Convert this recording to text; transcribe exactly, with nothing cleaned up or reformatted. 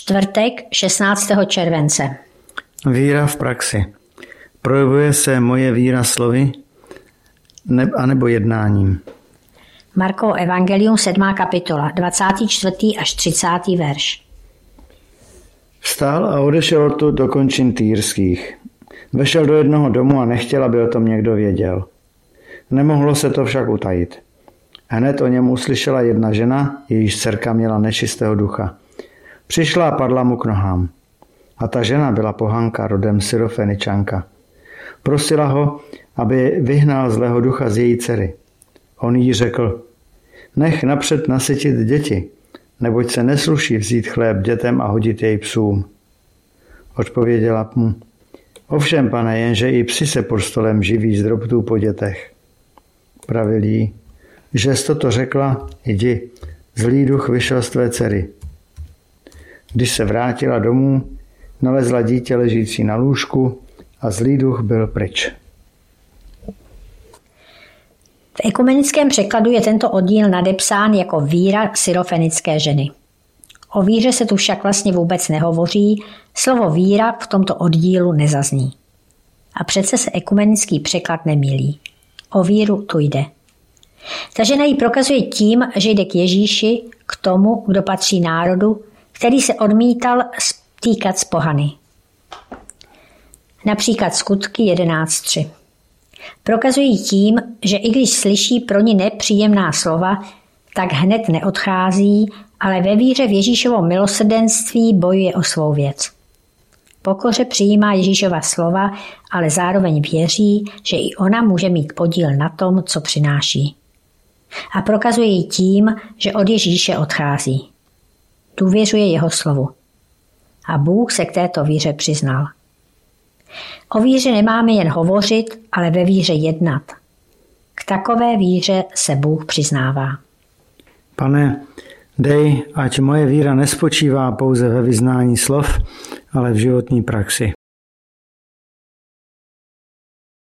Čtvrtek, šestnáctého července. Víra v praxi. Projevuje se moje víra slovy ne, anebo jednáním. Markovo evangelium, sedmá kapitola, dvacátý čtvrtý až třicátý verš. Vstál a odešel odtud do končin Týrských. Vešel do jednoho domu a nechtěl, aby o tom někdo věděl. Nemohlo se to však utajit. Hned o něm uslyšela jedna žena, jejíž dcerka měla nečistého ducha. Přišla a padla mu k nohám. A ta žena byla pohanka rodem Syrofeničanka. Prosila ho, aby vyhnal zlého ducha z její dcery. On jí řekl, nech napřed nasytit děti, neboť se nesluší vzít chléb dětem a hodit jej psům. Odpověděla mu, ovšem, pane, jenže i psi se pod stolem živí z drobtů po dětech. Pravil jí, že jsi toto řekla, jdi, zlý duch vyšel z tvé dcery. Když se vrátila domů, nalezla dítě ležící na lůžku a zlý duch byl pryč. V ekumenickém překladu je tento oddíl nadepsán jako víra syrofenické ženy. O víře se tu však vlastně vůbec nehovoří, slovo víra v tomto oddílu nezazní. A přece se ekumenický překlad nemýlí. O víru tu jde. Ta žena ji prokazuje tím, že jde k Ježíši, k tomu, kdo patří národu, který se odmítal stýkat s pohany. Například Skutky jedenáct tři. Prokazují tím, že i když slyší pro ní nepříjemná slova, tak hned neodchází, ale ve víře v Ježíšovo milosrdenství bojuje o svou věc. Pokoře přijímá Ježíšova slova, ale zároveň věří, že i ona může mít podíl na tom, co přináší. A prokazuje ji tím, že od Ježíše odchází. Důvěřuje jeho slovu. A Bůh se k této víře přiznal. O víře nemáme jen hovořit, ale ve víře jednat. K takové víře se Bůh přiznává. Pane, dej, ať moje víra nespočívá pouze ve vyznání slov, ale v životní praxi.